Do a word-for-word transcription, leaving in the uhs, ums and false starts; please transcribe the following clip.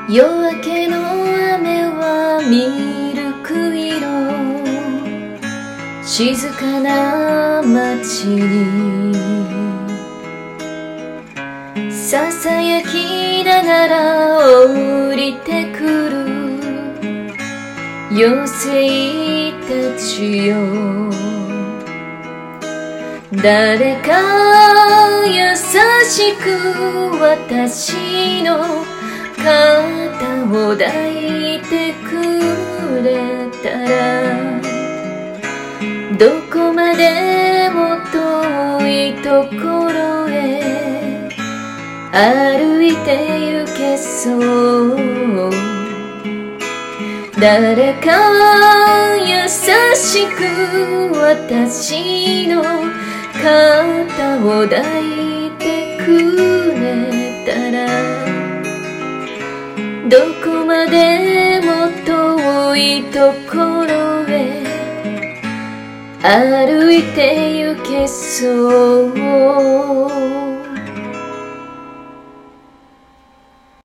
夜明けの雨はミルク色、静かな街にささやきながら降りてくる妖精たちよ。誰か優しく私の肩を抱いてくれたら、どこまでも遠いところへ歩いて行けそう。誰か優しく私の肩を抱いてくれたら、どこまでも遠いところへ歩いて行けそう。